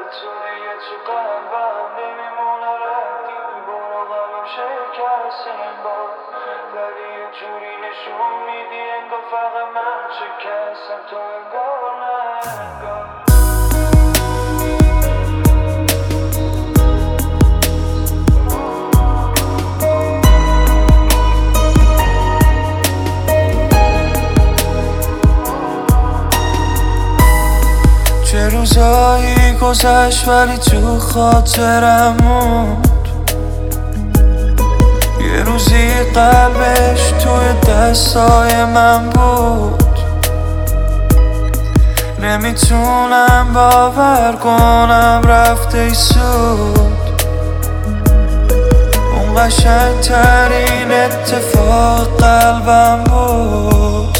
توی تو قلبم نمیمونه ردی، برو قلبم شکستیم بار، ولی یه جوری نشون میدی انگار فقط من شکستم، تو انگار نه انگار. چه روزایی گذشت ولی تو خاطرم موند، یه روزی قلبش توی دستای من بود. نمیتونم باور کنم رفته ای سود، اون قشنگترین اتفاق قلبم بود.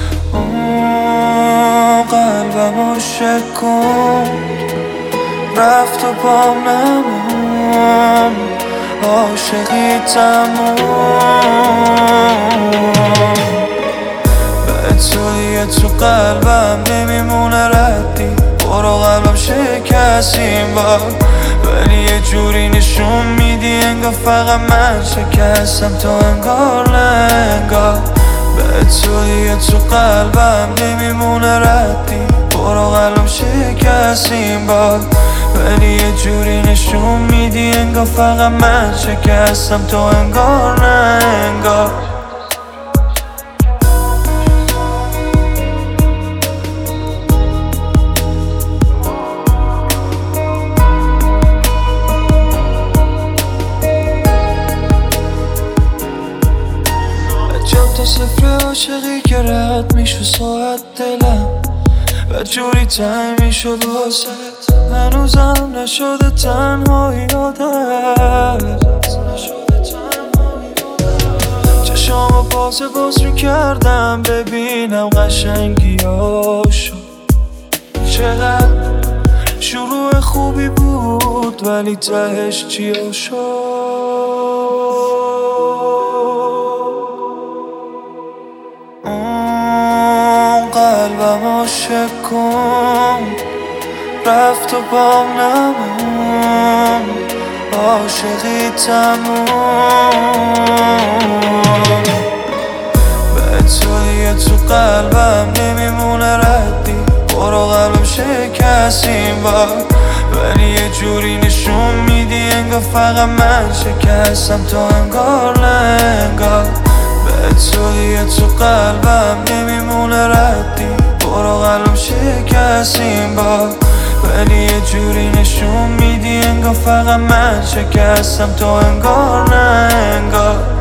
قلبمو شکند رفت و پام نمون، عاشقی تموم. به توی تو قلبم نمیمونه ردی، برو قلبم شکستیم بار، ولی یه جوری نشون میدی انگار فقط من شکستم، تو انگار نه انگار. به توی تو قلبم نمیمونه ردی، برو قلبم شکستیم بار، ولی یه جوری نشون میدی انگار فقط من شکستم، تو انگار نه انگار. تا صفر عاشقی که رد میشو ساعت دلم و جوری تنگ میشد واسه، هنوزم نشده تنهایی یادت. چشامو باز میکردم ببینم قشنگیاشو، چقدر شروع خوبی بود ولی تهش چیا شد. قلبمو شکند رفت و بام نمون، عاشقی تموم. به توی تو قلبم نمیمونه ردی، برو قلبم شکستیم بار، ولی یه جوری نشون میدی انگار فقط من شکستم، تو انگار نه انگار. به توی تو قلبم نمیمونه ردی، برو قلبم شکستیم بار، ولی یه جوری نشون میدی انگار فقط من شکستم، تو انگار نه انگار.